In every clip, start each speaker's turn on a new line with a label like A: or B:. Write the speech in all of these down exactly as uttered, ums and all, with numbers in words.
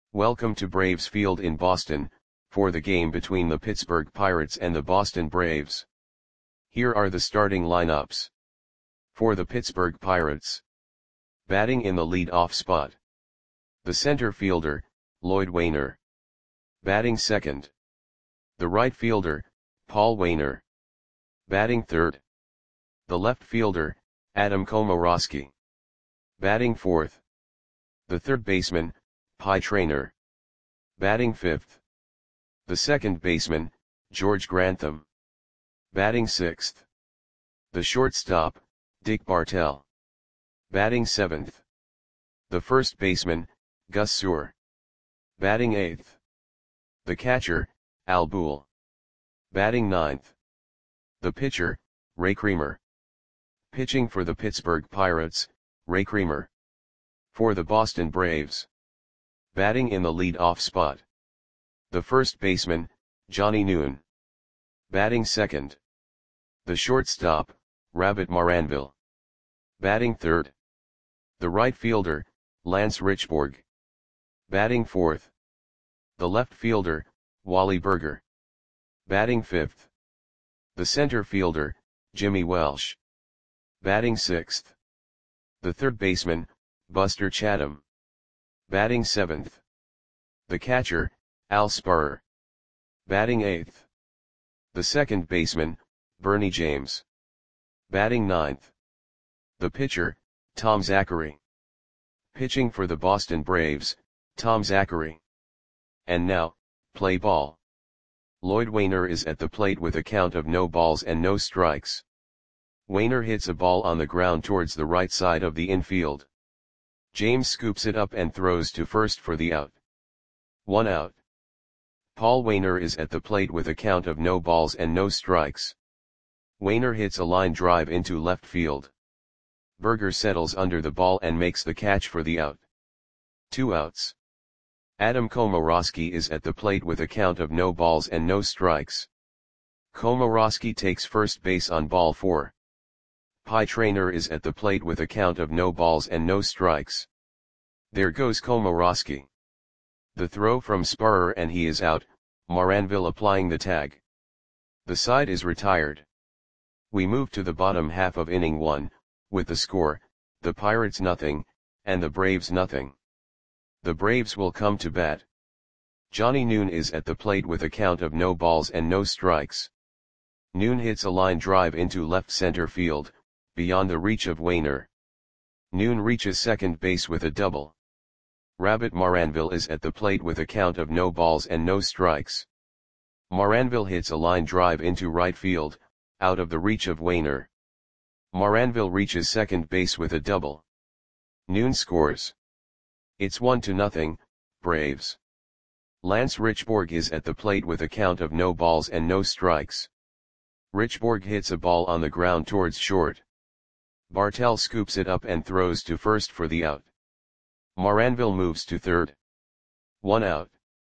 A: Welcome to Braves Field in Boston, for the game between the Pittsburgh Pirates and the Boston Braves. Here are the starting lineups. For the Pittsburgh Pirates. Batting in the lead-off spot. The center fielder, Lloyd Waner. Batting second. The right fielder, Paul Waner. Batting third. The left fielder, Adam Komoroski. Batting fourth. The third baseman, Pie Traynor. Batting fifth. The second baseman, George Grantham. Batting sixth. The shortstop, Dick Bartell. Batting seventh. The first baseman, Gus Suhr. Batting eighth. The catcher, Al Boole. Batting ninth. The pitcher, Ray Creamer. Pitching for the Pittsburgh Pirates, Ray Creamer. For the Boston Braves. Batting in the lead-off spot. The first baseman, Johnny Noon. Batting second. The shortstop, Rabbit Maranville. Batting third. The right fielder, Lance Richborg. Batting fourth. The left fielder, Wally Burger. Batting fifth. The center fielder, Jimmy Welsh. Batting sixth. The third baseman, Buster Chatham. Batting seventh. The catcher, Al Spurrier. Batting eighth. The second baseman, Bernie James. Batting ninth. The pitcher, Tom Zachary. Pitching for the Boston Braves, Tom Zachary. And now, play ball. Lloyd Waner is at the plate with a count of no balls and no strikes. Waner hits a ball on the ground towards the right side of the infield. James scoops it up and throws to first for the out. One out. Paul Waner is at the plate with a count of no balls and no strikes. Waner hits a line drive into left field. Burger settles under the ball and makes the catch for the out. Two outs. Adam Komoroski is at the plate with a count of no balls and no strikes. Komoroski takes first base on ball four. Pie Traynor is at the plate with a count of no balls and no strikes. There goes Komoroski. The throw from Spurrier and he is out, Maranville applying the tag. The side is retired. We move to the bottom half of inning one, with the score, the Pirates nothing, and the Braves nothing. The Braves will come to bat. Johnny Noon is at the plate with a count of no balls and no strikes. Noon hits a line drive into left center field, beyond the reach of Waner. Noon reaches second base with a double. Rabbit Maranville is at the plate with a count of no balls and no strikes. Maranville hits a line drive into right field, out of the reach of Waner. Maranville reaches second base with a double. Noon scores. It's one to nothing, Braves. Lance Richborg is at the plate with a count of no balls and no strikes. Richborg hits a ball on the ground towards short. Bartell scoops it up and throws to first for the out. Maranville moves to third. One out.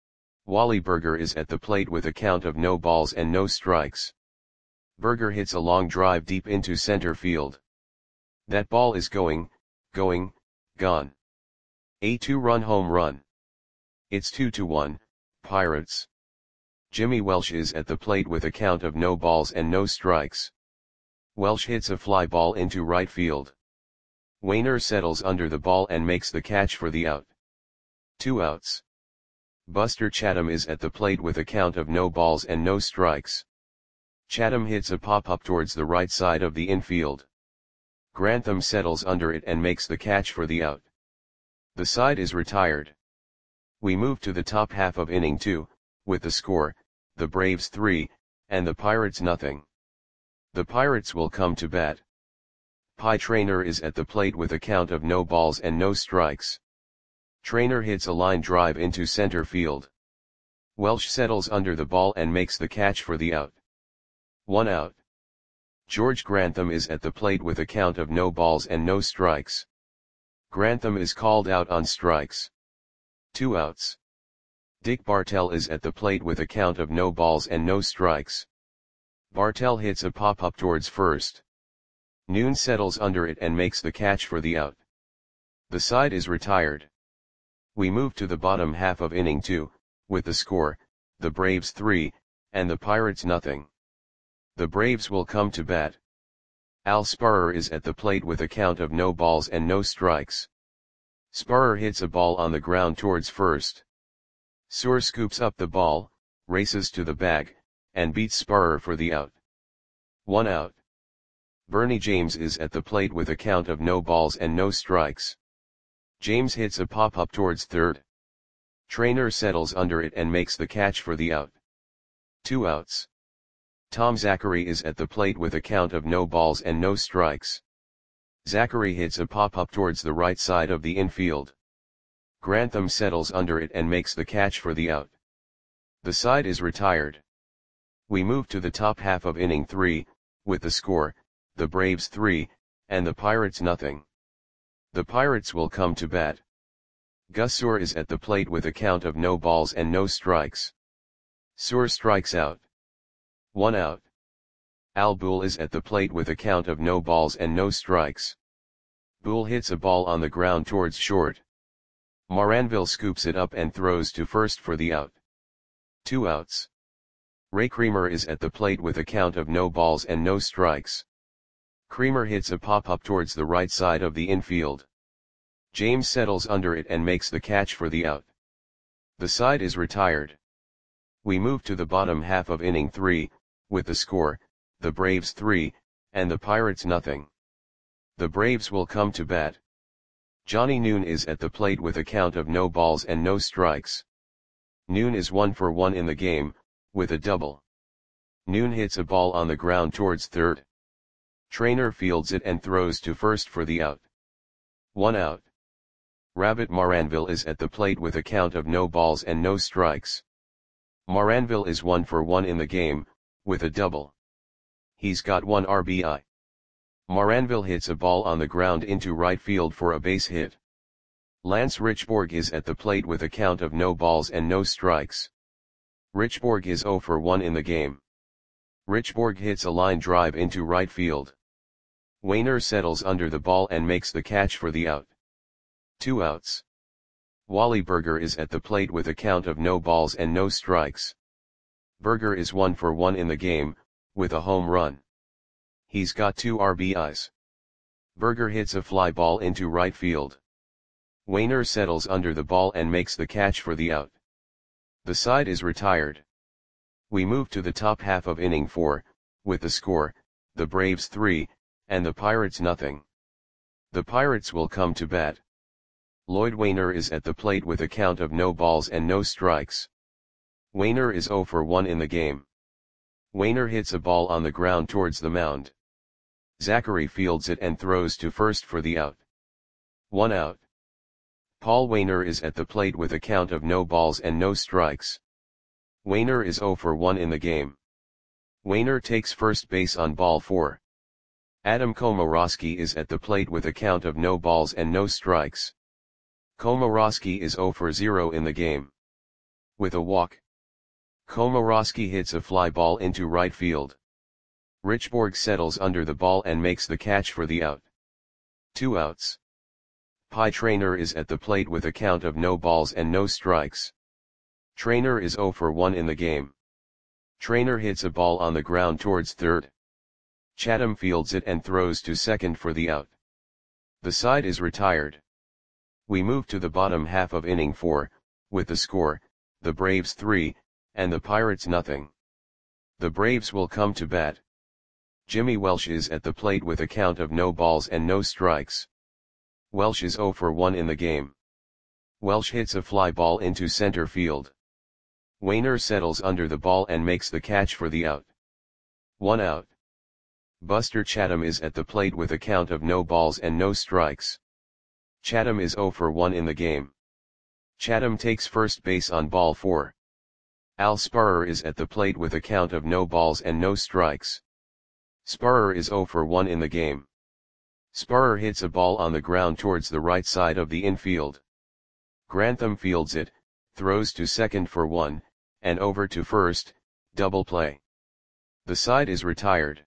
A: Wally Burger is at the plate with a count of no balls and no strikes. Burger hits a long drive deep into center field. That ball is going, going, gone. A two-run home run. It's two to one, Pirates. Jimmy Welsh is at the plate with a count of no balls and no strikes. Welsh hits a fly ball into right field. Waner settles under the ball and makes the catch for the out. Two outs. Buster Chatham is at the plate with a count of no balls and no strikes. Chatham hits a pop-up towards the right side of the infield. Grantham settles under it and makes the catch for the out. The side is retired. We move to the top half of inning two, with the score, the Braves three, and the Pirates nothing. The Pirates will come to bat. Pie Traynor is at the plate with a count of no balls and no strikes. Traynor hits a line drive into center field. Welsh settles under the ball and makes the catch for the out. One out. George Grantham is at the plate with a count of no balls and no strikes. Grantham is called out on strikes. Two outs. Dick Bartell is at the plate with a count of no balls and no strikes. Bartell hits a pop-up towards first. Noon settles under it and makes the catch for the out. The side is retired. We move to the bottom half of inning two, with the score, the Braves three, and the Pirates nothing. The Braves will come to bat. Al Sparrer is at the plate with a count of no balls and no strikes. Sparrer hits a ball on the ground towards first. Suhr scoops up the ball, races to the bag, and beats Sparrer for the out. One out. Bernie James is at the plate with a count of no balls and no strikes. James hits a pop-up towards third. Trainer settles under it and makes the catch for the out. Two outs. Tom Zachary is at the plate with a count of no balls and no strikes. Zachary hits a pop-up towards the right side of the infield. Grantham settles under it and makes the catch for the out. The side is retired. We move to the top half of inning three, with the score, the Braves three, and the Pirates nothing. The Pirates will come to bat. Gus Suhr is at the plate with a count of no balls and no strikes. Suhr strikes out. One out. Al Boole is at the plate with a count of no balls and no strikes. Boole hits a ball on the ground towards short. Moranville scoops it up and throws to first for the out. Two outs. Ray Creamer is at the plate with a count of no balls and no strikes. Creamer hits a pop-up towards the right side of the infield. James settles under it and makes the catch for the out. The side is retired. We move to the bottom half of inning three, with the score, the Braves three, and the Pirates nothing. The Braves will come to bat. Johnny Noon is at the plate with a count of no balls and no strikes. Noon is one for one in the game, with a double. Noon hits a ball on the ground towards third. Trainer fields it and throws to first for the out. One out. Rabbit Moranville is at the plate with a count of no balls and no strikes. Moranville is one for one in the game, with a double. He's got one R B I. Moranville hits a ball on the ground into right field for a base hit. Lance Richborg is at the plate with a count of no balls and no strikes. Richborg is zero for one in the game. Richborg hits a line drive into right field. Wainer settles under the ball and makes the catch for the out. Two outs. Wally Berger is at the plate with a count of no balls and no strikes. Berger is one for one in the game, with a home run. He's got two R B Is. Berger hits a fly ball into right field. Wainer settles under the ball and makes the catch for the out. The side is retired. We move to the top half of inning four, with the score, the Braves three, and the Pirates nothing. The Pirates will come to bat. Lloyd Wainer is at the plate with a count of no balls and no strikes. Wainer is zero for one in the game. Wainer hits a ball on the ground towards the mound. Zachary fields it and throws to first for the out. One out. Paul Wainer is at the plate with a count of no balls and no strikes. Wainer is zero for one in the game. Wainer takes first base on ball four. Adam Komorowski is at the plate with a count of no balls and no strikes. Komorowski is zero for zero in the game. With a walk. Komorowski hits a fly ball into right field. Richborg settles under the ball and makes the catch for the out. Two outs. Pie Trainer is at the plate with a count of no balls and no strikes. Trainer is zero for one in the game. Trainer hits a ball on the ground towards third. Chatham fields it and throws to second for the out. The side is retired. We move to the bottom half of inning four, with the score, the Braves three, and the Pirates nothing. The Braves will come to bat. Jimmy Welsh is at the plate with a count of no balls and no strikes. Welsh is zero for one in the game. Welsh hits a fly ball into center field. Wainer settles under the ball and makes the catch for the out. One out. Buster Chatham is at the plate with a count of no balls and no strikes. Chatham is zero for one in the game. Chatham takes first base on ball four. Al Sparrer is at the plate with a count of no balls and no strikes. Sparrer is zero for one in the game. Sparrer hits a ball on the ground towards the right side of the infield. Grantham fields it, throws to second for one, and over to first, double play. The side is retired.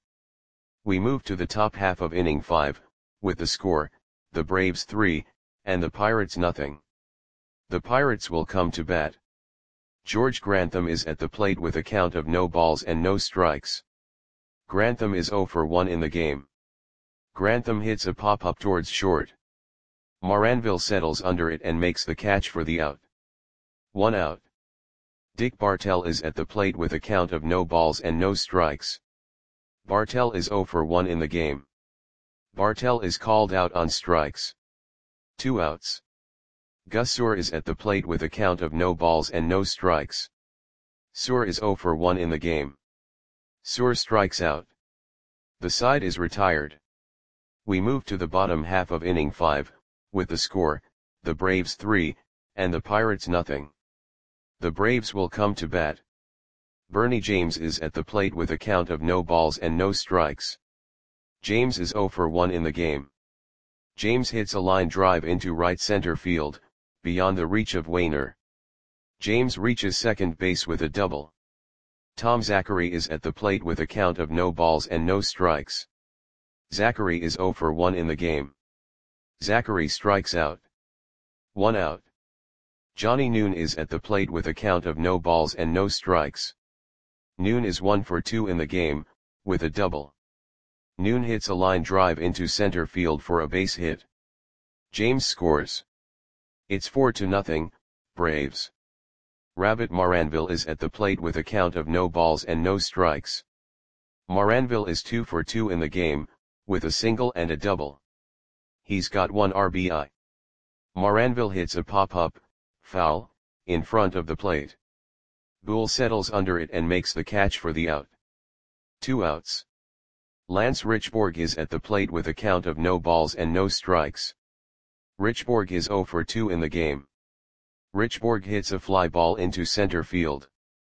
A: We move to the top half of inning five, with the score, the Braves three, and the Pirates nothing. The Pirates will come to bat. George Grantham is at the plate with a count of no balls and no strikes. Grantham is oh for one in the game. Grantham hits a pop-up towards short. Moranville settles under it and makes the catch for the out. One out. Dick Bartell is at the plate with a count of no balls and no strikes. Bartell is oh for one in the game. Bartell is called out on strikes. Two outs. Gus Soor is at the plate with a count of no balls and no strikes. Soor is oh for one in the game. Soor strikes out. The side is retired. We move to the bottom half of inning five, with the score, the Braves three, and the Pirates nothing. The Braves will come to bat. Bernie James is at the plate with a count of no balls and no strikes. James is oh for one in the game. James hits a line drive into right center field, beyond the reach of Wainer. James reaches second base with a double. Tom Zachary is at the plate with a count of no balls and no strikes. Zachary is oh for one in the game. Zachary strikes out. One out. Johnny Noon is at the plate with a count of no balls and no strikes. Noon is one for two in the game, with a double. Noon hits a line drive into center field for a base hit. James scores. It's four to nothing, Braves. Rabbit Moranville is at the plate with a count of no balls and no strikes. Moranville is two for two in the game, with a single and a double. He's got one R B I. Moranville hits a pop-up, foul, in front of the plate. Boole settles under it and makes the catch for the out. Two outs. Lance Richborg is at the plate with a count of no balls and no strikes. Richborg is oh for two in the game. Richborg hits a fly ball into center field.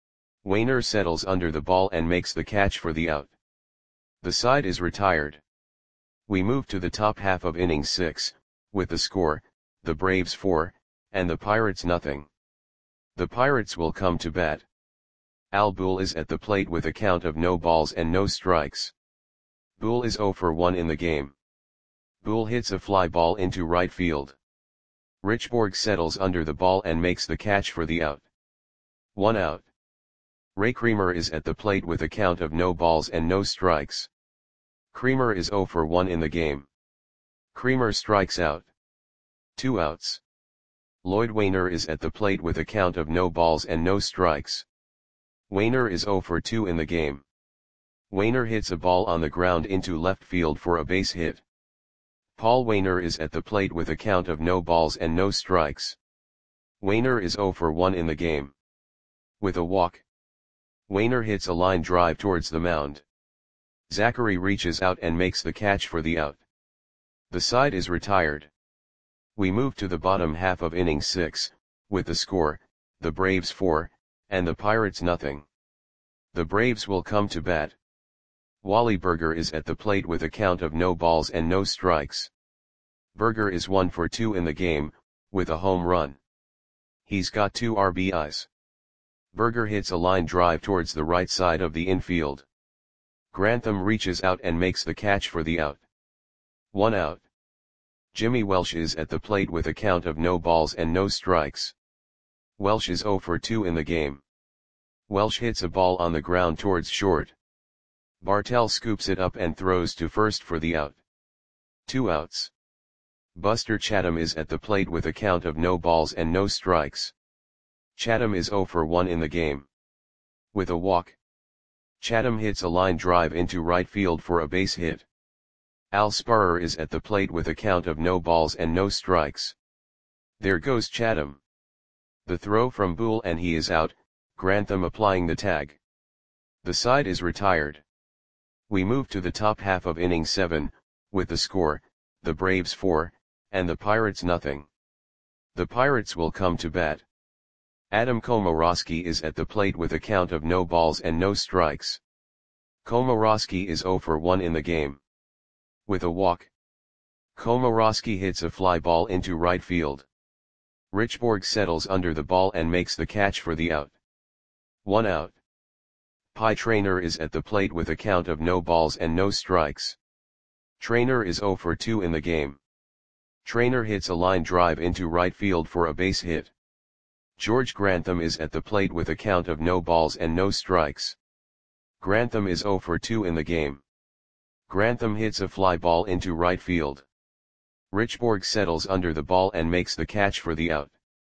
A: Wainer settles under the ball and makes the catch for the out. The side is retired. We move to the top half of inning six, with the score, the Braves four, and the Pirates nothing. The Pirates will come to bat. Al Boole is at the plate with a count of no balls and no strikes. Boole is oh for one in the game. Boole hits a fly ball into right field. Richborg settles under the ball and makes the catch for the out. One out. Ray Creamer is at the plate with a count of no balls and no strikes. Creamer is oh for one in the game. Creamer strikes out. Two outs. Lloyd Wainer is at the plate with a count of no balls and no strikes. Wainer is oh for two in the game. Wainer hits a ball on the ground into left field for a base hit. Paul Wainer is at the plate with a count of no balls and no strikes. Wainer is oh for one in the game. With a walk. Wainer hits a line drive towards the mound. Zachary reaches out and makes the catch for the out. The side is retired. We move to the bottom half of inning six, with the score, the Braves four, and the Pirates nothing. The Braves will come to bat. Wally Berger is at the plate with a count of no balls and no strikes. Berger is one for two in the game, with a home run. He's got two R B Is. Berger hits a line drive towards the right side of the infield. Grantham reaches out and makes the catch for the out. One out. Jimmy Welsh is at the plate with a count of no balls and no strikes. Welsh is oh for two in the game. Welsh hits a ball on the ground towards short. Bartell scoops it up and throws to first for the out. Two outs. Buster Chatham is at the plate with a count of no balls and no strikes. Chatham is oh for one in the game. With a walk. Chatham hits a line drive into right field for a base hit. Al Sparrer is at the plate with a count of no balls and no strikes. There goes Chatham. The throw from Boole and he is out, Grantham applying the tag. The side is retired. We move to the top half of inning seven, with the score, the Braves four, and the Pirates nothing. The Pirates will come to bat. Adam Komorowski is at the plate with a count of no balls and no strikes. Komorowski is oh for one in the game. With a walk. Komorowski hits a fly ball into right field. Richborg settles under the ball and makes the catch for the out. One out. Pie Traynor is at the plate with a count of no balls and no strikes. Traynor is oh for two in the game. Traynor hits a line drive into right field for a base hit. George Grantham is at the plate with a count of no balls and no strikes. Grantham is zero for two in the game. Grantham hits a fly ball into right field. Richborg settles under the ball and makes the catch for the out.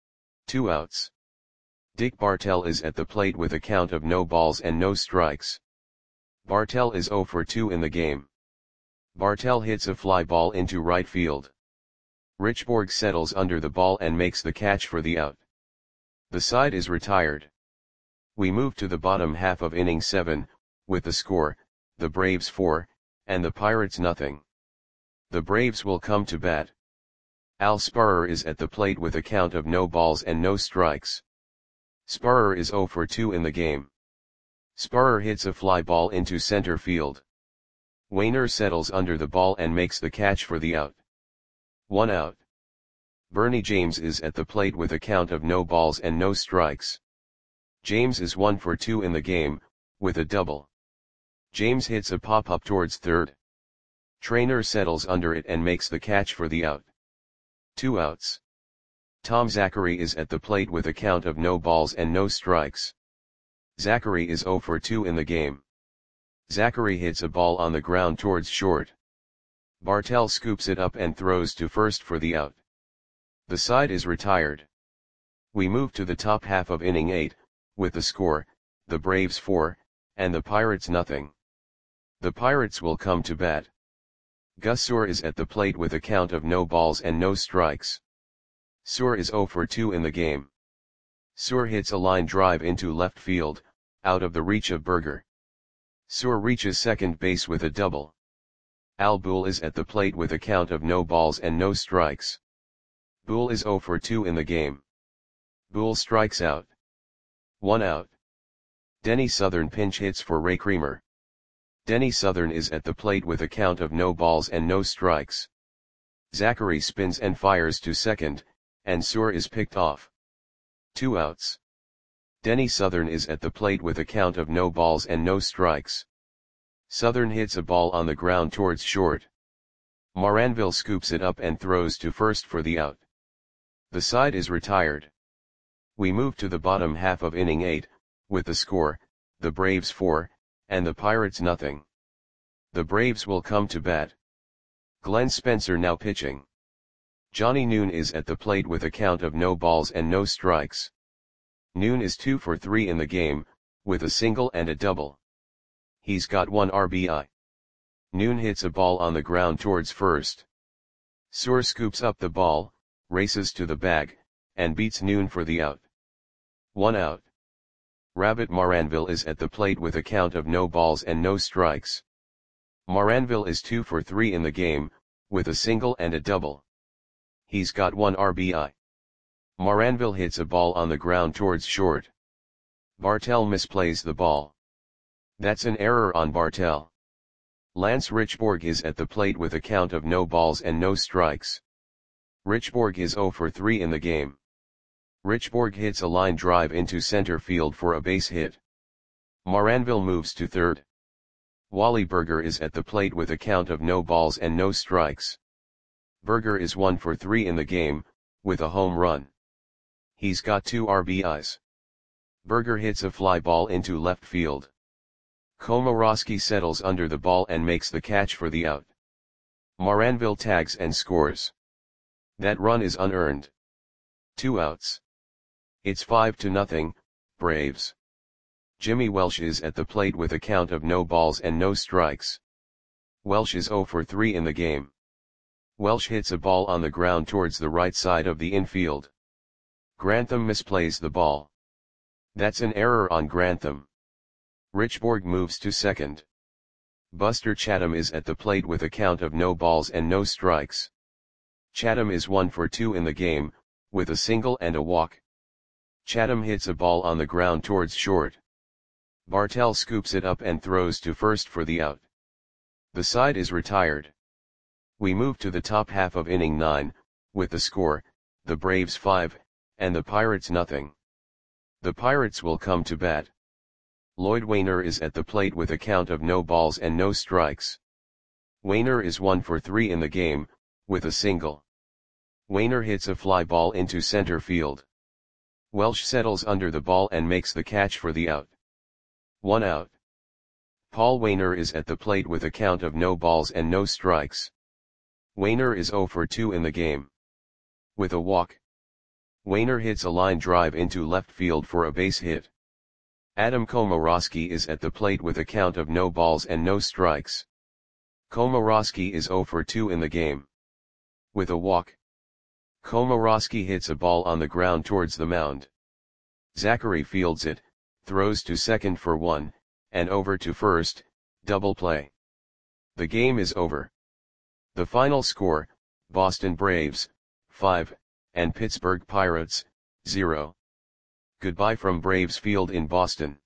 A: Two outs. Dick Bartell is at the plate with a count of no balls and no strikes. Bartell is zero for two in the game. Bartell hits a fly ball into right field. Richborg settles under the ball and makes the catch for the out. The side is retired. We move to the bottom half of inning seven, with the score, the Braves four, and the Pirates nothing. The Braves will come to bat. Al Sparrer is at the plate with a count of no balls and no strikes. Sparrer is zero for two in the game. Sparrer hits a fly ball into center field. Wainer settles under the ball and makes the catch for the out. One out. Bernie James is at the plate with a count of no balls and no strikes. James is one for two in the game, with a double. James hits a pop-up towards third. Trainer settles under it and makes the catch for the out. Two outs. Tom Zachary is at the plate with a count of no balls and no strikes. Zachary is zero for two in the game. Zachary hits a ball on the ground towards short. Bartell scoops it up and throws to first for the out. The side is retired. We move to the top half of inning eight, with the score, the Braves four, and the Pirates nothing. The Pirates will come to bat. Gus Suhr is at the plate with a count of no balls and no strikes. Suhr is zero for two in the game. Suhr hits a line drive into left field, out of the reach of Berger. Suhr reaches second base with a double. Al Boole is at the plate with a count of no balls and no strikes. Boole is zero for two in the game. Boole strikes out. One out. Denny Southern pinch hits for Ray Creamer. Denny Southern is at the plate with a count of no balls and no strikes. Zachary spins and fires to second, and Suhr is picked off. Two outs. Denny Southern is at the plate with a count of no balls and no strikes. Southern hits a ball on the ground towards short. Moranville scoops it up and throws to first for the out. The side is retired. We move to the bottom half of inning eight, with the score, the Braves four, and the Pirates nothing. The Braves will come to bat. Glenn Spencer now pitching. Johnny Noon is at the plate with a count of no balls and no strikes. Noon is two for three in the game, with a single and a double. He's got one R B I. Noon hits a ball on the ground towards first. Suhr scoops up the ball, races to the bag, and beats Noon for the out. One out. Rabbit Moranville is at the plate with a count of no balls and no strikes. Moranville is two for three in the game, with a single and a double. He's got one R B I. Moranville hits a ball on the ground towards short. Bartell misplays the ball. That's an error on Bartell. Lance Richborg is at the plate with a count of no balls and no strikes. Richborg is zero for three in the game. Richborg hits a line drive into center field for a base hit. Moranville moves to third. Wally Berger is at the plate with a count of no balls and no strikes. Berger is one for three in the game, with a home run. He's got two R B Is. Berger hits a fly ball into left field. Komorowski settles under the ball and makes the catch for the out. Moranville tags and scores. That run is unearned. Two outs. It's five to nothing, Braves. Jimmy Welsh is at the plate with a count of no balls and no strikes. Welsh is zero for three in the game. Welsh hits a ball on the ground towards the right side of the infield. Grantham misplays the ball. That's an error on Grantham. Richborg moves to second. Buster Chatham is at the plate with a count of no balls and no strikes. Chatham is one for two in the game, with a single and a walk. Chatham hits a ball on the ground towards short. Bartell scoops it up and throws to first for the out. The side is retired. We move to the top half of inning nine, with the score, the Braves five, and the Pirates nothing. The Pirates will come to bat. Lloyd Wainer is at the plate with a count of no balls and no strikes. Wainer is one for three in the game, with a single. Wainer hits a fly ball into center field. Welsh settles under the ball and makes the catch for the out. One out. Paul Waner is at the plate with a count of no balls and no strikes. Waner is zero for two in the game. With a walk. Waner hits a line drive into left field for a base hit. Adam Komorowski is at the plate with a count of no balls and no strikes. Komorowski is zero for two in the game. With a walk. Komorowski hits a ball on the ground towards the mound. Zachary fields it, throws to second for one, and over to first, double play. The game is over. The final score, Boston Braves, five, and Pittsburgh Pirates, zero. Goodbye from Braves Field in Boston.